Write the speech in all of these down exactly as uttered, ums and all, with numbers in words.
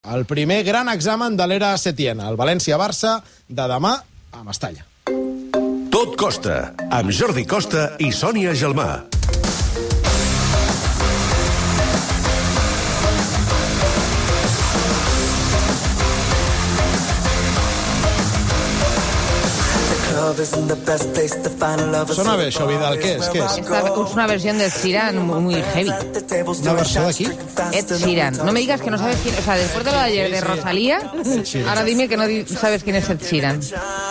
El primer gran examen de l'era setiena, el València-Barça, de demà a Mestalla. Tot Costa, amb Jordi Costa i Sònia Gelmà. Sona bé això, Vidal, què és? Què és? Esta es una versión de Ed Sheeran muy heavy. ¿Una versión de aquí? Ed Sheeran. No me digas que no sabes quién... O sea, después de lo de ayer de Rosalía, ahora dime que no di- sabes quién es Ed Sheeran.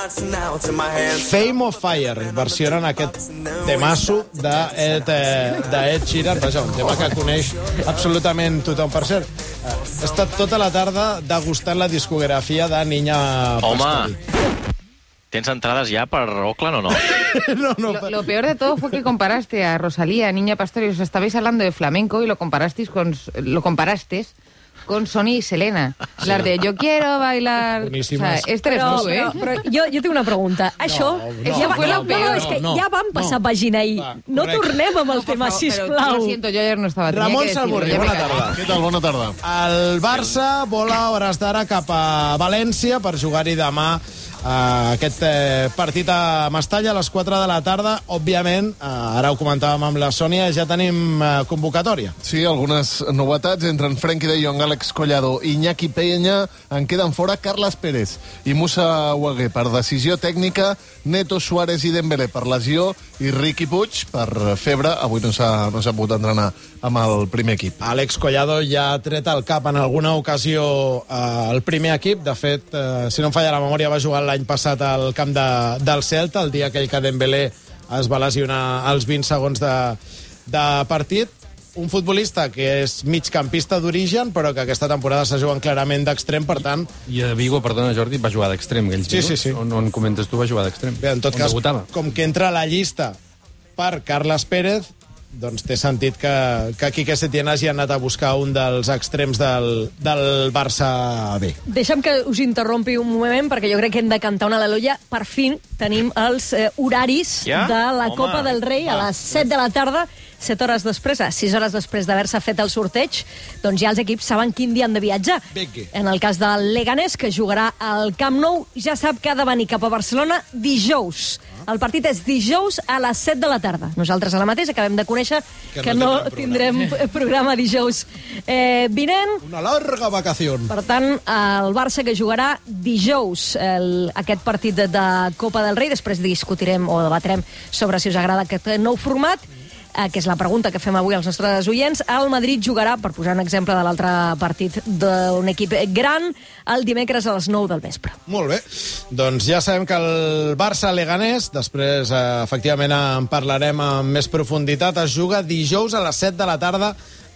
Fame of Fire, versionen aquest temasso d'Ed eh, d'Ed Sheeran, vaja, un tema que coneix absolutament tothom. Per cert, eh, he estat tota la tarda degustant la discografia de Niña Pastori. Home, ¿tienes entradas ya para Oakland o no? no, no, Lo, lo peor de todo fue que comparaste a Rosalía, a Niña Pastori, os estabais hablando de flamenco y lo comparasteis con lo comparaste con Sony y Selena. Las de yo quiero bailar... Boníssimes. O sea, este eres Però, tú, ¿eh? però, però jo, jo tinc una pregunta. Això no, ja va, fue lo no, peor. no, és que No, ja vam passar no. pàgina ahir. Va, No correcte. tornem amb el Por tema, favor, pero yo sisplau. lo siento, yo ayer no estaba. tenía Ramon que decirlo, Salmurri, ya me bona callo. tarda. Què tal? Bona tarda. El Barça vola a hores d'ara cap a València per jugar-hi demà Uh, aquest eh, partit a Mestalla a les quatre de la tarda. Òbviament, uh, ara ho comentàvem amb la Sònia, ja tenim uh, convocatòria. Sí, algunes novetats. Entren Frenkie de Jong, Àlex Collado i Iñaki Peña. En queden fora Carles Pérez i Moussa Ouagué per decisió tècnica, Neto, Suárez i Dembélé per lesió i Riqui Puig per febre. Avui no s'ha no s'ha pogut entrenar amb el primer equip. Àlex Collado ja ha tret el cap en alguna ocasió uh, el primer equip. De fet, uh, si no em falla la memòria, va jugar l'any passat al camp de, del Celta, el dia aquell que Dembélé es va lesionar als vint segons de, de partit. Un futbolista que és migcampista d'origen, però que aquesta temporada s'ha jugat clarament d'extrem, per tant... I a Vigo, perdona, Jordi, va jugar d'extrem, aquells Sí, minuts. sí, sí. On, on comentes tu, va jugar d'extrem. Bé, en tot on cas, debutava. com que entra a la llista per Carles Pérez, doncs té sentit que, que Quique Setién hagi anat a buscar un dels extrems del, del Barça B. Deixa'm que us interrompi un moment, perquè jo crec que hem de cantar una al·leluia. Per fi tenim els eh, horaris Ja? de la Home. Copa del Rei a les set de la tarda, set hores després, a sis hores després d'haver-se fet el sorteig, doncs ja els equips saben quin dia han de viatjar. Vinga. En el cas del Leganés, que jugarà al Camp Nou, ja sap que ha de venir cap a Barcelona dijous. El partit és dijous a les set de la tarda. Nosaltres ara mateix acabem de conèixer Que que no no tindrem tindrem programa dijous eh, vinent. Una larga vacació. Per tant, el Barça que jugarà dijous el, aquest partit de, de Copa del Rei. Després discutirem o debatrem sobre si us agrada aquest nou format, eh, que és la pregunta que fem avui als nostres oients. El Madrid jugarà, per posar un exemple de l'altre partit d'un equip gran, el dimecres a les nou del vespre. Molt bé. Doncs ja sabem que el Barça-Leganés, després eh, efectivament en parlarem amb més profunditat, es juga dijous a les set de la tarda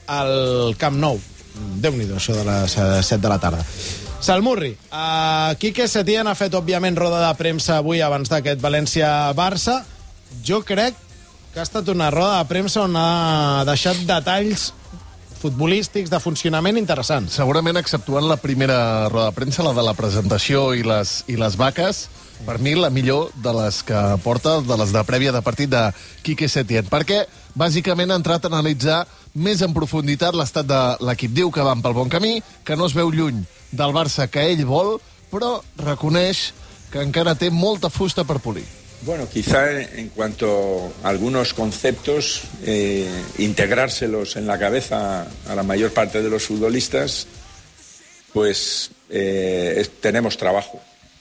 al Camp Nou. Déu-n'hi-do, això de les eh, set de la tarda. Salmurri, eh, Quique Setién ha fet, òbviament, roda de premsa avui abans d'aquest València-Barça. Jo crec que ha estat una roda de premsa on ha deixat detalls futbolístics, de funcionament interessants. Segurament, exceptuant la primera roda de premsa, la de la presentació i les, i les vaques, per mi la millor de les que porta, de les de prèvia de partit de Quique Setién, perquè bàsicament ha entrat a analitzar més en profunditat l'estat de l'equip. Diu que van pel bon camí, que no es veu lluny del Barça que ell vol, però reconeix que encara té molta fusta per polir. Bueno, quizá en cuanto a algunos conceptos, eh, integrárselos en la cabeza a la mayor parte de los futbolistas, pues eh, es, tenemos trabajo.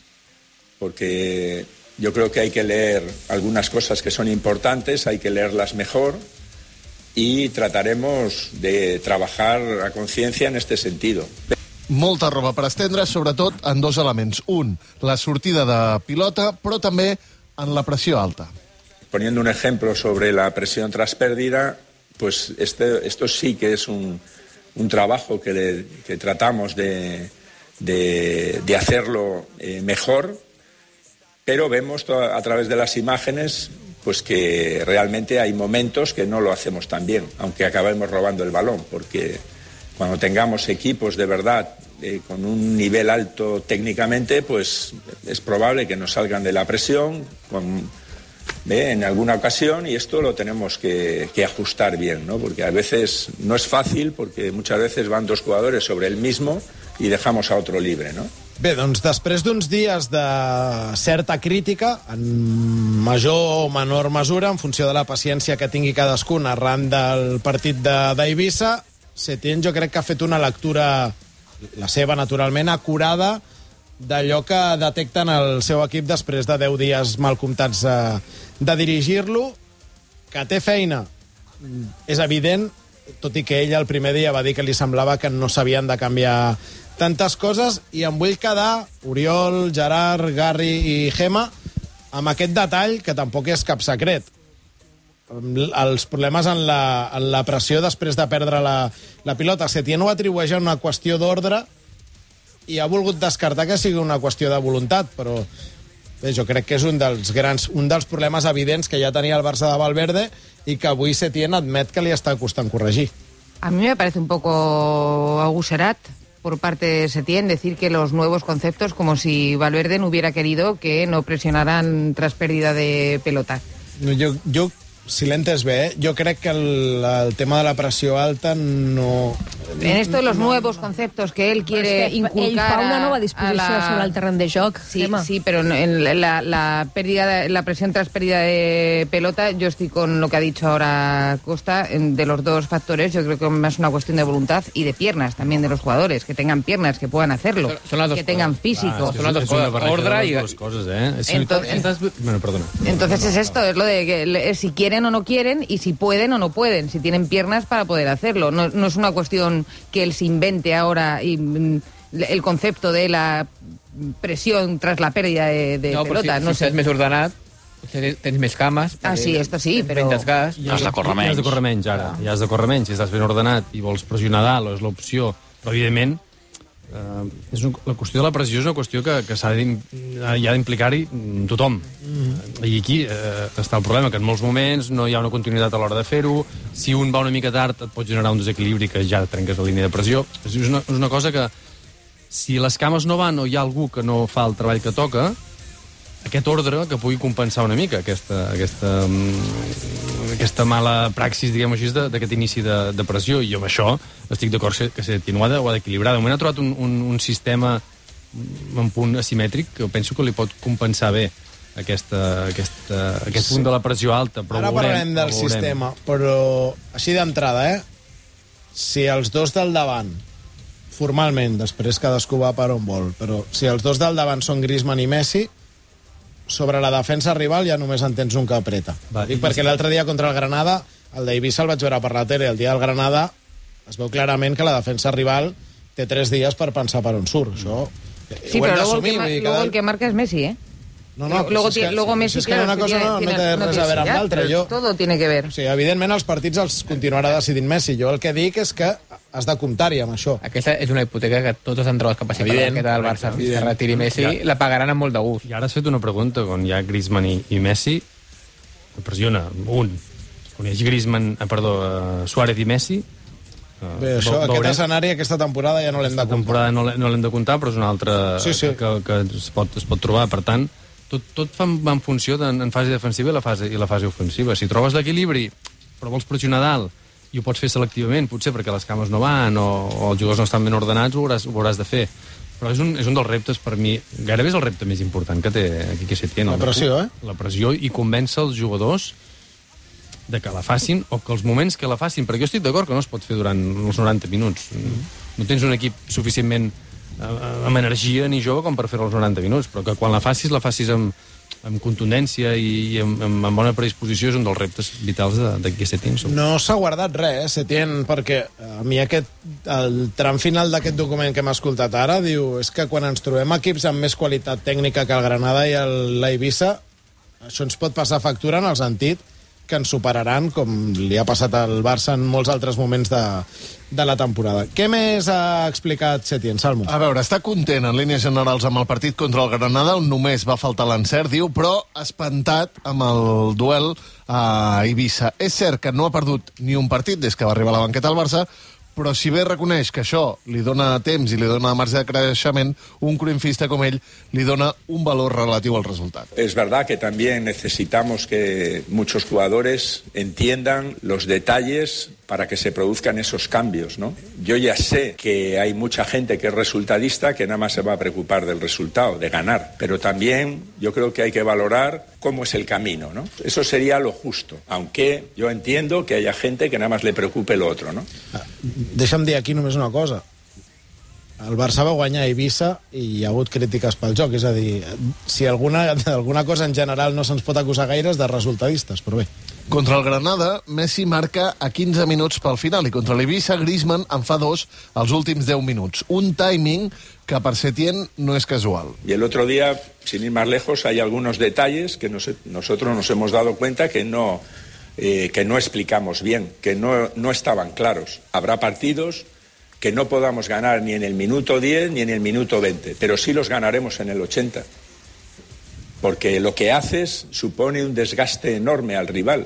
Porque yo creo que hay que leer algunas cosas que son importantes, hay que leerlas mejor y trataremos de trabajar a conciencia en este sentido. Molta roba per estendre, sobretot en dos elements. Un, la sortida de pilota, però també en la pressió alta. Poniendo un ejemplo sobre la presión tras pérdida, pues este, esto sí que es un, un trabajo que, le, que tratamos de, de, de hacerlo eh, mejor, pero vemos a través de las imágenes pues que realmente hay momentos que no lo hacemos tan bien, aunque acabemos robando el balón, porque cuando tengamos equipos de verdad eh, con un nivel alto técnicamente, pues es probable que nos salgan de la presión con ¿ve? En alguna ocasión, y esto lo tenemos que, que ajustar bien, ¿no? Porque a veces no es fácil, porque muchas veces van dos jugadores sobre el mismo y dejamos a otro libre, ¿no? Bé, doncs després d'uns dies de certa crítica, en major o menor mesura, en funció de la paciència que tingui cadascun arran del partit d'Eivissa, Setién jo crec que ha fet una lectura, la seva naturalment, acurada d'allò que detecten el seu equip després de deu dies mal comptats de, de dirigir-lo, que té feina, és evident, tot i que ell el primer dia va dir que li semblava que no s'havien de canviar tantes coses, i em vull quedar, Oriol, Gerard, Garri i Gemma, amb aquest detall que tampoc és cap secret. Els problemes en la, en la pressió després de perdre la, la pilota. Setién ho atribueix a una qüestió d'ordre i ha volgut descartar que sigui una qüestió de voluntat, però bé, jo crec que és un dels, grans, un dels problemes evidents que ja tenia el Barça de Valverde i que avui Setién admet que li està costant corregir. A mí me parece un poco aguserat por parte de Setién decir que los nuevos conceptos, como si Valverde no hubiera querido que no presionaran tras pérdida de pelota. Jo, jo si l'entès bé, eh? Jo crec que el, el tema de la pressió alta no... En esto de los no, nuevos conceptos que él quiere es que inculcar... Ell fa una nova disposició la... sobre el terreny de joc. Sí, tema. sí, pero en la, la, pérdida de, la presión tras pérdida de pelota, yo estoy con lo que ha dicho ahora Costa, en, de los dos factores, yo creo que es una cuestión de voluntad y de piernas también de los jugadores, que tengan piernas, que puedan hacerlo, son, son las dos que tengan cosas. físico. Ah, son las dos cosas, ordre y... Dos cosas, ¿eh? Si entonces, estás... Bueno, perdona. Entonces es esto, es lo de que es si quieren o no quieren y si pueden o no pueden, si tienen piernas para poder hacerlo. No, no es una cuestión que él se invente ahora y, mm, el concepto de la presión tras la pérdida de, de no, pelota. Si, no si sé. estàs més ordenat, tens més cames. Ah, sí, esto sí, però... Gas. I has de córrer menys. I has de córrer menys, ara. I has de córrer menys. Si estàs ben ordenat i vols pressionar dalt, és l'opció. Però, evidentment, eh, és un, la qüestió de la pressió és una qüestió que, que s'ha d'implicar-hi tothom. Mm. I aquí eh, està el problema, que en molts moments no hi ha una continuïtat a l'hora de fer-ho. Si un va una mica tard et pot generar un desequilibri que ja trenques la línia de pressió. És una, és una cosa que, si les cames no van o hi ha algú que no fa el treball que toca, aquest ordre que pugui compensar una mica aquesta, aquesta, aquesta mala praxis, diguem-ho així, d'aquest inici de, de pressió. I jo amb això estic d'acord que Setién ho ha d'equilibrar. De moment ha trobat un, un, un sistema en punt asimètric que penso que li pot compensar bé aquesta, aquesta, aquest punt de la pressió alta. Però ara veurem, parlarem del sistema, però així d'entrada, eh? Si els dos del davant, formalment, després cadascú va per on vol, però si els dos del davant són Griezmann i Messi, sobre la defensa rival ja només en tens un que apreta. Va, Dic perquè l'altre dia contra el Granada, el d'Eivissa el vaig veure per la tele, el dia del Granada es veu clarament que la defensa rival té tres dies per pensar per on surt. Això sí, ho hem però luego, el d'assumir. que, Cada... luego el que marca es Messi, ¿eh? No, no, luego, si és que, luego Messi, si és que claro, una cosa tiene, no, no tiene, té no res a veure amb ya, l'altra. Jo... Todo tiene que ver. O sigui, evidentment, els partits els continuarà decidint Messi. Jo el que dic és que has de comptar-hi amb això. Aquesta és una hipoteca que tots els entrenadors que passin per la banqueta del Barça fins que retiri Messi ja, la pagaran amb molt de gust. I ara has fet una pregunta, quan hi ha Griezmann i, i Messi, em pressiona un. Quan hi ha Griezmann, eh, perdó, uh, Suárez i Messi... Uh, Bé, això, veurem. Aquest escenari aquesta temporada ja no l'hem de comptar. temporada no l'hem de comptar, però és una altra sí, sí. que, que es, pot, es pot trobar. Per tant, tot, tot fa en funció de, en fase defensiva i la fase, i la fase ofensiva. Si trobes l'equilibri, però vols pressionar dalt, i ho pots fer selectivament, potser perquè les cames no van o, o els jugadors no estan ben ordenats, ho hauràs, ho hauràs de fer. Però és un, és un dels reptes, per mi, gairebé és el repte més important que té aquí que Setién. La pressió, eh? La pressió i convèncer els jugadors de que la facin o que els moments que la facin, perquè jo estic d'acord que no es pot fer durant els noranta minuts. No tens un equip suficientment eh, amb energia ni jove com per fer-ho als noranta minuts, però que quan la facis, la facis amb, amb contundència i, i amb, amb, amb bona predisposició és un dels reptes vitals d'aquí a Setién. No s'ha guardat res, eh, Setién, perquè a mi aquest, el tram final d'aquest document que hem escoltat ara diu és que quan ens trobem equips amb més qualitat tècnica que el Granada i l'Eivissa, això ens pot passar factura en el sentit que ens superaran, com li ha passat al Barça en molts altres moments de, de la temporada. Què més ha explicat Setién, Salmo? A veure, està content en línies generals amb el partit contra el Granada, on només va faltar l'encert, diu, però espantat amb el duel a Eivissa. És cert que no ha perdut ni un partit des que va arribar a la banqueta al Barça, però si bé reconeix que això li dona temps i li dona marge de creixement, un cruyffista com ell li dona un valor relatiu al resultat. Es verdad que también necesitamos que muchos jugadores entiendan los detalles para que se produzcan esos cambios, ¿no? Yo ya sé que hay mucha gente que es resultadista que nada más se va a preocupar del resultado, de ganar, pero también yo creo que hay que valorar cómo es el camino, ¿no? Eso sería lo justo, aunque yo entiendo que haya gente que nada más le preocupe lo otro, ¿no? Deixa'm dir aquí només una cosa. El Barça va guanyar a Eivissa i hi ha hagut crítiques pel joc, és a dir, si alguna, alguna cosa en general no se'ns pot acusar gaire és de resultadistes, però bé. Contra el Granada, Messi marca a quinze minuts pel final i contra l'Eivissa, Griezmann en fa dos als últims deu minuts. Un timing que per Setién no es casual. Y el otro día, sin ir más lejos, hay algunos detalles que nos, nosotros nos hemos dado cuenta que no, eh, que no explicamos bien, que no, no estaban claros. Habrá partidos que no podamos ganar ni en el minuto diez ni en el minuto veinte, pero sí los ganaremos en el ochenta. Porque lo que haces supone un desgaste enorme al rival.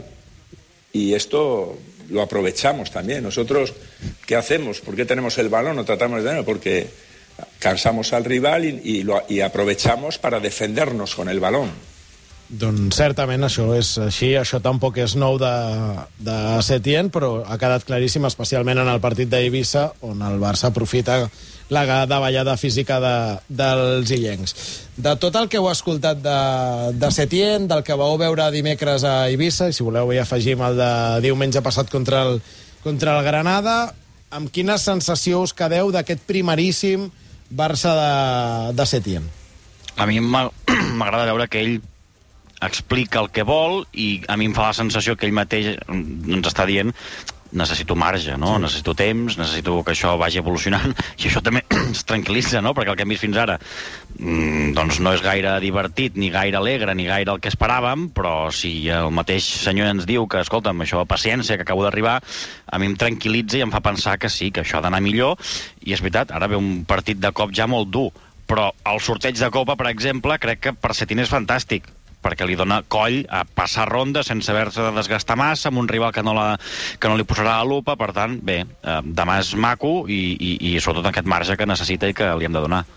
Y esto lo aprovechamos también. Nosotros, ¿qué hacemos? ¿Por qué tenemos el balón? No tratamos de tenerlo porque cansamos al rival y, y, lo, y aprovechamos para defendernos con el balón. Doncs certament això és així, això tampoc és nou de, de Setién, però ha quedat claríssim, especialment en el partit d'Eivissa, on el Barça aprofita la davallada física de, dels illencs. De tot el que heu escoltat de, de Setién, del que vau veure dimecres a Eivissa, i si voleu hi afegim el de diumenge passat contra el, contra el Granada, amb quina sensació us quedeu d'aquest primeríssim Barça de, de Setién? A mi m'agrada veure que ell explica el que vol i a mi em fa la sensació que ell mateix ens està dient necessito marge, no? Sí. Necessito temps, necessito que això vagi evolucionant i això també ens tranquil·litza, no? Perquè el que hem vist fins ara mmm, doncs no és gaire divertit, ni gaire alegre, ni gaire el que esperàvem, però si el mateix senyor ens diu que, escolta'm, això paciència, que acabo d'arribar, a mi em tranquil·litza i em fa pensar que sí, que això ha d'anar millor, i és veritat, ara ve un partit de cop ja molt dur, però el sorteig de Copa, per exemple, crec que per Setién és fantàstic, perquè li dona coll a passar ronda sense haver-se de desgastar massa amb un rival que no, la, que no li posarà la lupa. Per tant, bé, eh, demà és maco i, i, i sobretot aquest marge que necessita i que li hem de donar.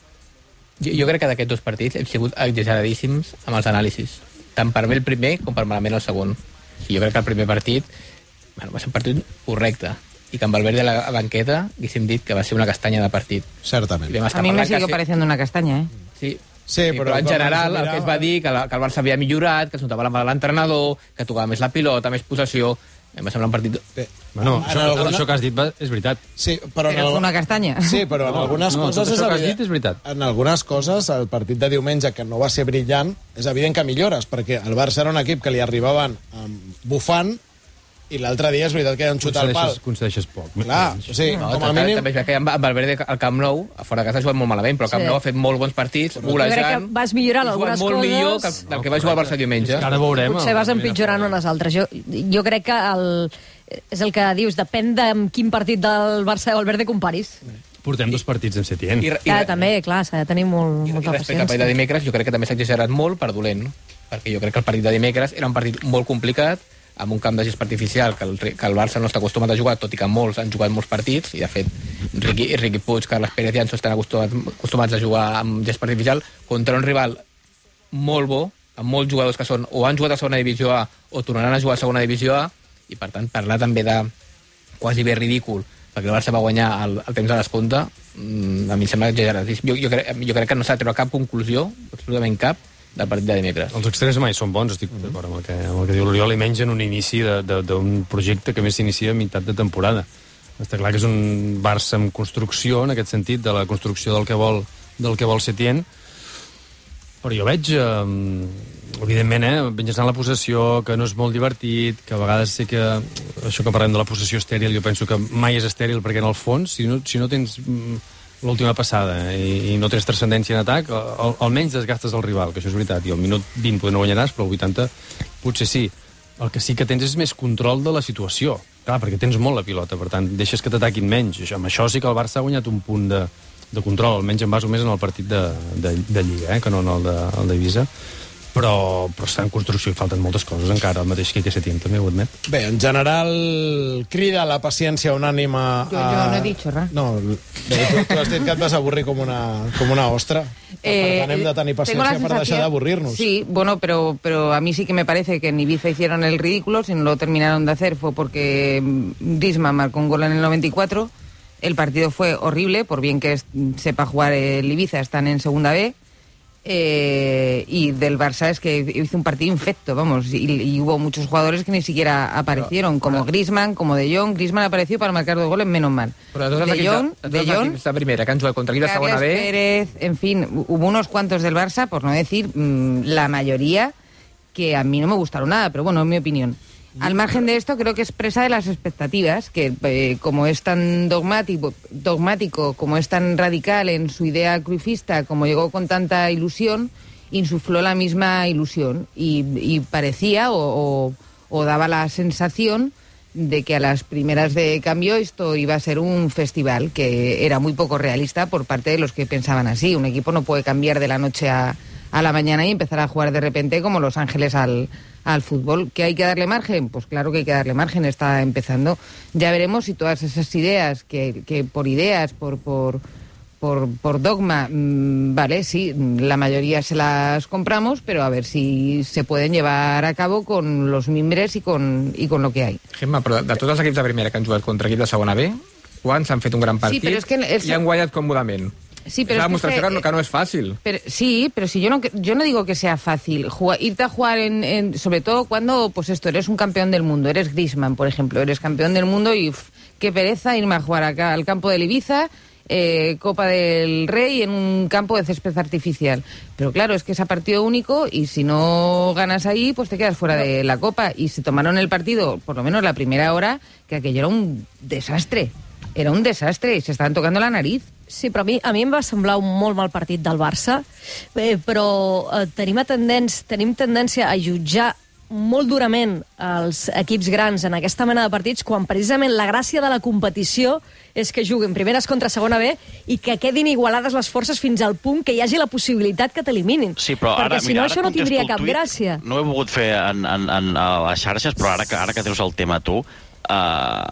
Jo, jo crec que d'aquests dos partits hem sigut exageradíssims amb els anàlisis, tant per bé el primer com per malament el segon. Jo crec que el primer partit bueno, va ser un partit correcte i que amb Valverde a la banqueta haguéssim dit que va ser una castanya de partit. Certament. A mi me sigue pareciendo una castaña, eh? Sí. Sí, sí, però, però en general el que es va dir que, la, que el Barça havia millorat, que es notava la mà de l'entrenador, que tocava més la pilota, més possessió. Em va semblar un partit... Bé. Bueno, En això, alguna- això que has dit va, és veritat. Sí, però en Era el- una castanya. Sí, però en No, algunes no, coses... tot això que has evident- dit és veritat. En algunes coses, el partit de diumenge, que no va ser brillant, és evident que millores, perquè el Barça era un equip que li arribaven um, bufant, i l'altre dia és veritat que hi ha un xut al pal. Concedeixes, concedeixes poc. Clar, o sigui, No, com a també, mínim... també és veritat que amb Valverde al Camp Nou, a fora de casa ha jugat molt malament, però el Camp Sí. Nou ha fet molt bons partits, Jo crec golejant... que vas millorant ha jugat algunes molt coses. millor que, el- del que va jugar el Barça diumenge. És que ara veurem... Potser el- vas empitjorant unes altres. Jo, jo crec que el, és el que dius, depèn de amb quin partit del Barça de Valverde comparis. Portem dos partits amb Setién. I, Ja, també, clar, s'ha de tenir molt, I, i molta respecte al partit de paciència. dimecres, jo crec que també s'ha exagerat molt per dolent, perquè jo crec que el partit de dimecres era un partit molt complicat, amb un camp de gespa artificial que el, que el Barça no està acostumat a jugar, tot i que molts han jugat molts partits, i de fet Riqui, Riqui Puig, Carles Pérez i Anso estan acostumats, acostumats a jugar amb gespa artificial contra un rival molt bo, amb molts jugadors que són o han jugat a segona divisió A o tornaran a jugar a segona divisió A, i per tant parlar també de quasi bé ridícul perquè el Barça va guanyar el, el temps de descompte, mmm, a mi em sembla exagerat. Jo, jo, crec, jo crec que no s'ha de treure cap conclusió, absolutament cap, del partit de dimecres. Els extrems mai són bons, estic d'acord amb el que, amb el que diu l'Oriol, i menys en un inici de- de- d'un projecte que més s'inicia a meitat de temporada. Està clar que és un Barça en construcció, en aquest sentit, de la construcció del que vol, del que vol Setién, però jo veig, eh, evidentment, eh, mitjançant la possessió, que no és molt divertit, que a vegades sé que això que parlem de la possessió estèril, jo penso que mai és estèril, perquè en el fons, si no, si no tens mm, l'última passada i, i no tens transcendència en atac, al, almenys desgastes el rival, que això és veritat, i al minut vint potser no guanyaràs, però al vuitanta potser sí. El que sí que tens és més control de la situació, clar, perquè tens molt la pilota, per tant, deixes que t'ataquin menys. Això, amb això sí que el Barça ha guanyat un punt de, de control, almenys en base més en el partit de, de, de Lliga, eh, que no en el de- el d'Eivissa. però, però està en construcció i falten moltes coses encara. El mateix Quique Setién també ho admet. Bé, en general, crida la paciència unànima... Jo, a... jo no he dit res. No, bé, tu, tu has dit que et vas avorrir com una, com una ostra. Eh, per tant, hem de tenir paciència per deixar d'avorrir-nos. Sí, bueno, pero, pero a mí sí que me parece que en Ibiza hicieron el ridículo. Si no lo terminaron de hacer fue porque Griezmann marcó un gol en el noventa y cuatro. El partido fue horrible, por bien que sepa jugar el Ibiza, están en segunda B. Eh, y del Barça es que hizo un partido infecto, vamos, y, y hubo muchos jugadores que ni siquiera aparecieron, como Griezmann, como De Jong. Griezmann apareció para marcar dos goles, menos mal. Però de tots els De Jong, equips de, De tots els Jong, equips de primera que han jugat contra equips de segona Carles B... Pérez, en fin, hubo unos cuantos del Barça, por no decir mmm, la mayoría, que a mí no me gustaron nada, pero bueno, es mi opinión. Al margen de esto, creo que expresa de las expectativas, que eh, como es tan dogmático, dogmático, como es tan radical en su idea cruifista, como llegó con tanta ilusión, insufló la misma ilusión y, y parecía o, o, o daba la sensación de que a las primeras de cambio esto iba a ser un festival, que era muy poco realista por parte de los que pensaban así. Un equipo no puede cambiar de la noche a, a la mañana y empezar a jugar de repente como Los Ángeles al, al fútbol. ¿Que hay que darle margen? Pues claro que hay que darle margen, está empezando. Ya veremos si todas esas ideas, que, que por ideas, por... por Por, por dogma, mmm, vale, sí, la mayoría se las compramos, pero a ver si se pueden llevar a cabo con los mimbres y con, y con lo que hay. Gemma, però de tots els equips de primera que han jugat contra equips de segona B, quants han fet un gran partit Sí, però és que el... i han guanyat còmodament? Sí, pero és la es que demostració este, que, no, que no es fácil. Pero, sí, pero si yo no, yo no digo que sea fácil jugar, irte a jugar en, en, sobre todo cuando, pues esto, eres un campeón del mundo, eres Griezmann, por ejemplo, eres campeón del mundo y uf, qué pereza irme a jugar acá al campo del Ibiza. Eh, Copa del Rey en un campo de césped artificial. Pero claro, es que es a partido único y si no ganas ahí, pues te quedas fuera de la Copa. Y se tomaron el partido, por lo menos la primera hora, que aquello era un desastre. Era un desastre y se estaban tocando la nariz. Sí, però a mi, a mi em va semblar un molt mal partit del Barça, eh, però eh, tenim, tendència, tenim tendència a jutjar molt durament els equips grans en aquesta mena de partits, quan precisament la gràcia de la competició és que juguin primeres contra segona B i que quedin igualades les forces fins al punt que hi hagi la possibilitat que t'eliminin. Sí, però perquè ara, si mira, no ara això no tindria cap tuit, gràcia. No he volgut fer en, en, en, a les xarxes, però ara que, ara que treus el tema tu... Uh,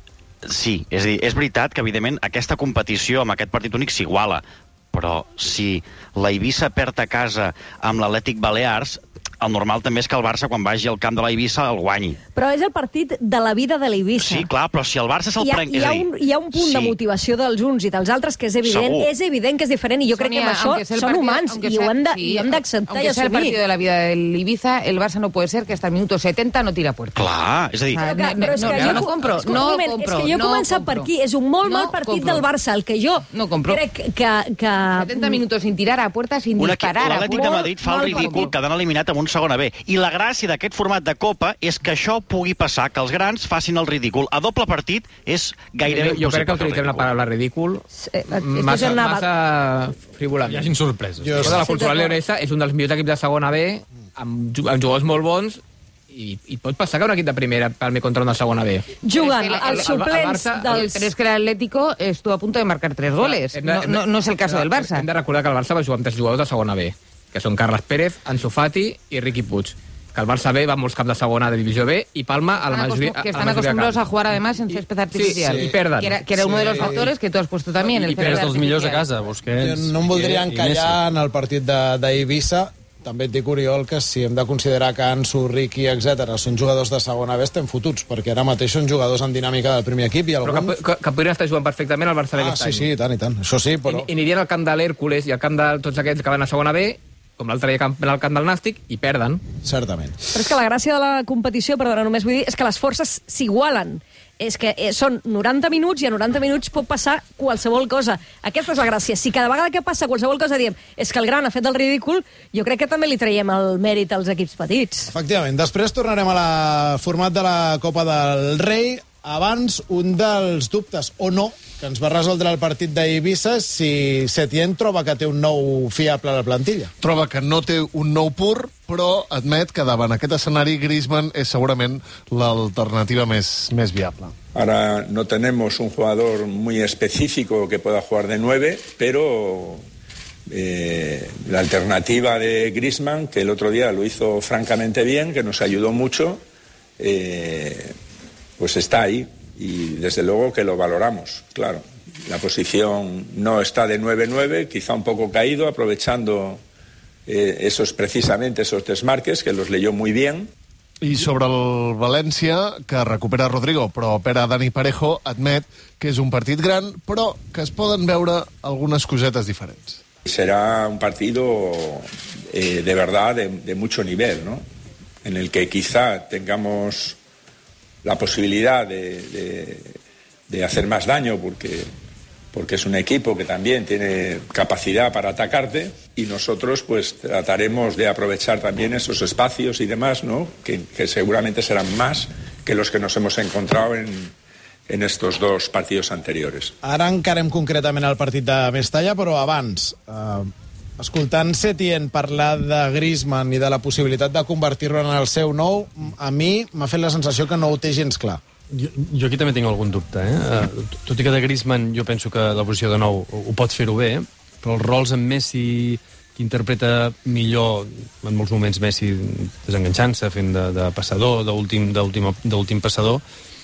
sí, és a dir, és veritat que evidentment aquesta competició amb aquest partit únic s'iguala, però si la Eivissa perd a casa amb l'Atlètic Balears, el normal també és que el Barça, quan vagi al camp de la Eivissa, el guanyi. Però és el partit de la vida de l'Eivissa. Sí, clar, però si el Barça se'l prenc... Hi ha, hi, ha un, hi ha un punt sí. de motivació dels uns i dels altres que és evident, Segur. és evident que és diferent, i jo crec Sonia, que amb això són partido, humans i ho hem d'acceptar sí, i aunque sea el assumir. partido de la vida del Ibiza, el Barça no puede ser que hasta el minuto setenta no tira puerta. Clar, és a dir... Ah, Però, no, però és no, que no, jo, no compro, escolta, no un moment, compro, és que jo he no començat compro. per aquí, és un molt No mal partit compro. del Barça, el que jo No compro. crec que... que setenta minutos sin tirar a puerta, sin Un equip, disparar a l'Atlètic puerta. de Madrid fa el ridícul quedant eliminat amb un segona B. I la gràcia d'aquest format de Copa és que això pugui passar, que els grans facin el ridícul. A doble partit és gairebé jo, jo crec que impossible. utilitzem la paraula ridícul Eh, massa, anava- massa frívolament. Hi hagin sorpreses. Jo- Jo, de la Sí, cultura d'acord. leonesa és un dels millors equips de segona B, amb, ju- amb jugadors molt bons, i, i pot passar que un equip de primera palmi contra una segona B. jugant Però és que els el- el suplents Barça- dels... Pero es que el Atlético estuvo a punto de marcar tres goles. Hem de- No, hem de- no, no es el caso del Barça. Hem de recordar que el Barça va jugar amb tres jugadors de segona B, que són Carles Pérez, Ansu Fati i Riqui Puig. Que el Barça B va a molts caps de segona de divisió B i Palma a la Están majoria, acostum- que a la están majoria de acostumbrados a camps. jugar además en césped artificial. sí, i perden. Que era, que era uno de los factores que tú has puesto también. I, el i perds césped dels millors a artificial. casa, Busquets. Jo no em voldria i- i encallar Messi. en el partit de- d'Eivissa. També et dic, Oriol, que si hem de considerar que Ansu, Riqui, etcètera són jugadors de segona B, estem fotuts, perquè ara mateix són jugadors en dinàmica del primer equip i Però alguns... que, que, que podrien estar jugant perfectament al Barça B Ah, aquest sí, any. sí, i tant, i tant. Això sí, però... I, I anirien al camp de l'Hèrcules i al camp de tots aquests que van a segona B, com l'altre dia camp- al camp del Nàstic, i perden. Certament. Però és que la gràcia de la competició, perdona, només vull dir, és que les forces s'igualen. És que eh, són noranta minuts i a noranta minuts pot passar qualsevol cosa. Aquesta és la gràcia. Si cada vegada que passa qualsevol cosa diem és que el gran ha fet el ridícul, jo crec que també li traiem el mèrit als equips petits. Efectivament. Després tornarem a la format de la Copa del Rei. Abans, un dels dubtes, o no, que ens va resoldre el partit d'Eivissa, si Setién troba que té un nou fiable a la plantilla. Troba que no té un nou pur, però admet que davant aquest escenari Griezmann és segurament l'alternativa més, més viable. Ahora no tenemos un jugador muy específico que pueda jugar de nueve, pero Eh, la alternativa de Griezmann, que el otro día lo hizo francamente bien, que nos ayudó mucho, eh, pues está ahí y desde luego que lo valoramos, claro. La posición no está de nueve nueve, quizá un poco caído, aprovechando eh, esos precisamente esos desmarques, que los leyó muy bien. I sobre el València, que recupera Rodrigo, però opera Dani Parejo, admet que és un partit gran, però que es poden veure algunes cosetes diferents. Será un partido eh, de verdad de, de mucho nivel, ¿no? En el que quizá tengamos la posibilidad de, de, de hacer más daño porque, porque es un equipo que también tiene capacidad para atacarte y nosotros pues trataremos de aprovechar también esos espacios y demás, ¿no? Que, que seguramente serán más que los que nos hemos encontrado en, en estos dos partidos anteriores. Ara encarem concretament el partit de Mestalla, però abans, eh, escoltant Setién parlar de Griezmann i de la possibilitat de convertir-lo en el seu nou, a mi m'ha fet la sensació que no ho té gens clar. Jo, jo aquí també tinc algun dubte, eh? Tot i que de Griezmann jo penso que la posició de nou ho pot fer-ho bé, però els rols amb Messi, que interpreta millor en molts moments Messi desenganxant-se, fent de, de passador, d'últim passador,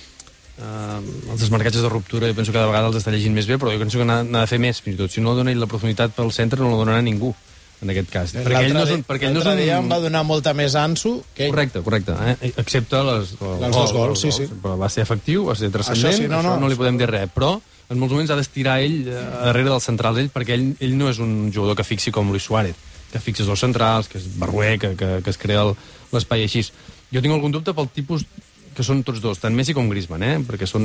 uh, els desmarcatges de ruptura jo penso que cada vegada els està llegint més bé, però jo penso que n'ha de fer més, fins i tot. Si no dona ell l'oportunitat pel centre, no la donarà ningú en aquest cas. Perquè ell no és un, perquè ell no és un... dia em va donar molta més anso que ell. Correcte, correcte. Eh? Excepte les, els dos gols, sí, sí. Però va ser efectiu, va ser transcendent, això, sí, no, no, això no li podem dir res. Però en molts moments ha d'estirar ell a darrere del central d'ell, perquè ell, ell no és un jugador que fixi com Luis Suárez, que fixes els centrals, que és barruer, que, que, que es crea l'espai així. Jo tinc algun dubte pel tipus que són tots dos, tant Messi com Griezmann, eh? Perquè són,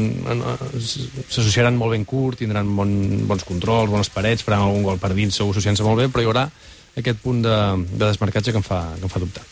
s'associaran molt ben curt, tindran bon, bons controls, bones parets, faran algun gol per dins, segur associant-se molt bé, però hi haurà aquest punt de, de desmarcatge que em fa, que em fa dubtar.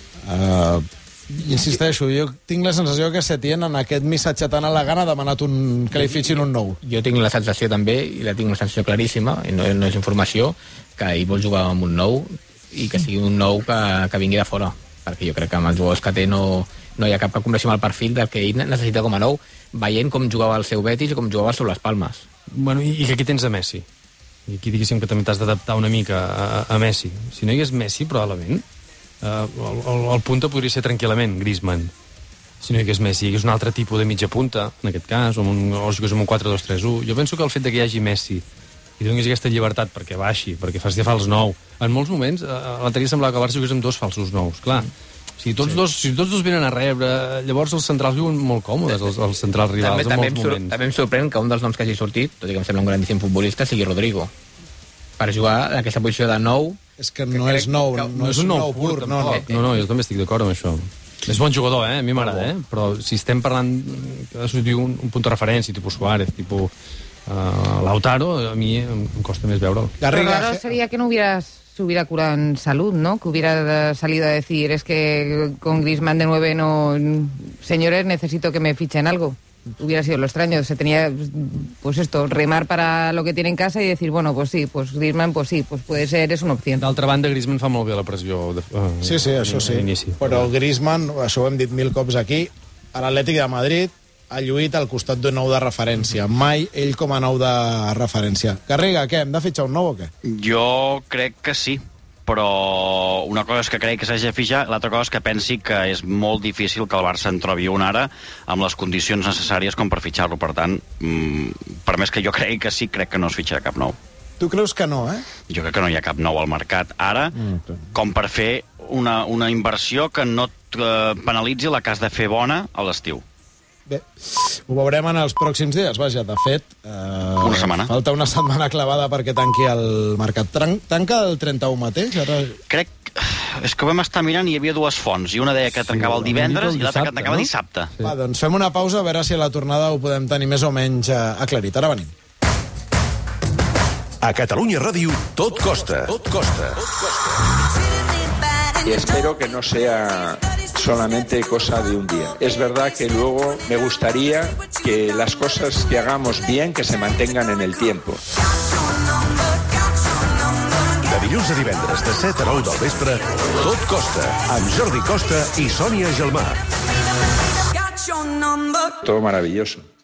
Uh, insisteixo, jo tinc la sensació que Setién en aquest missatge tan elegant ha demanat un, que li fitxin un nou. Jo tinc la sensació també, i la tinc una sensació claríssima, i no, no és informació, que ell vol jugar amb un nou i que sigui un nou que, que vingui de fora, perquè jo crec que amb els jugadors que té no, no hi ha cap que compleixi amb el perfil del que ell necessita com a nou, veient com jugava el seu Betis i com jugava sobre les Palmes. Bueno, i, i que aquí tens a Messi. I aquí diguéssim que també t'has d'adaptar una mica a, a Messi. Si no hi hagués Messi, probablement, eh, el, el, el punta podria ser tranquil·lament Griezmann. Si no hi hagués Messi, hi hagués un altre tipus de mitja punta, en aquest cas, o, un, o jugués amb un quatre dos tres u. Jo penso que el fet de que hi hagi Messi i donis aquesta llibertat perquè baixi, perquè faci fals nou, en molts moments, a l'anterior semblava que el Barça jugués amb dos falsos nous, clar. Si tots, sí. dos, si tots dos venen a rebre, llavors els centrals viuen molt còmodes, els, els centrals rivals, també, en molts també moments. També em sorprèn que un dels noms que hagi sortit, tot i que em sembla un grandíssim futbolista, sigui Rodrigo. Per jugar en aquesta posició de nou... És que no que és nou, que, no, no és un nou pur, pur no, no. no, no, jo també estic d'acord amb això. És bon jugador, eh? A mi m'agrada, eh? Però si estem parlant de sortir un, un punt de referència, tipus Suárez, tipus uh, Lautaro, a mi em, em costa més veure'l. Lo raro sería que no hubieras se hubiera curado en salud, ¿no? Que hubiera salido a decir, es que con Griezmann de nueve no... Señores, necesito que me fichen algo. Hubiera sido lo extraño. Se tenía, pues esto, remar para lo que tiene en casa y decir, bueno, pues sí, pues Griezmann, pues sí, pues puede ser, és una opció. D'altra banda, Griezmann fa molt bé la pressió. De, uh, sí, sí, això sí. Inici. Però Griezmann, això ho hem dit mil cops aquí, a l'Atlètic de Madrid ha lluït al costat d'un nou de referència. Mai ell com a nou de referència. Garriga, què? Hem de fitxar un nou o què? Jo crec que sí, però una cosa és que crec que s'hagi de fitxar, l'altra cosa és que pensi que és molt difícil que el Barça en trobi un ara amb les condicions necessàries com per fitxar-lo. Per tant, per més que jo cregui que sí, crec que no es fitxarà cap nou. Tu creus que no, eh? Jo crec que no hi ha cap nou al mercat ara, mm, com per fer una, una inversió que no et penalitzi la que has de fer bona a l'estiu. Bé, ho veurem en els pròxims dies. Vaja, de fet... Eh, una setmana. Falta una setmana clavada perquè tanqui el mercat. Tanca el trenta-u mateix? Ara... Crec... És que ho vam estar mirant i hi havia dues fonts, i una deia que tancava sí, el divendres el i l'altra que tancava no? dissabte. Sí. Va, doncs fem una pausa a veure si a la tornada ho podem tenir més o menys aclarit. Ara venim. A Catalunya Ràdio, tot costa. Tot costa. Tot costa. Y espero que no sea solamente cosa de un día. Es verdad que luego me gustaría que las cosas que hagamos bien que se mantengan en el tiempo. De dilluns a divendres de set a nou del vespre, Tot Costa, amb Jordi Costa i Sònia Gelmà. Todo maravilloso.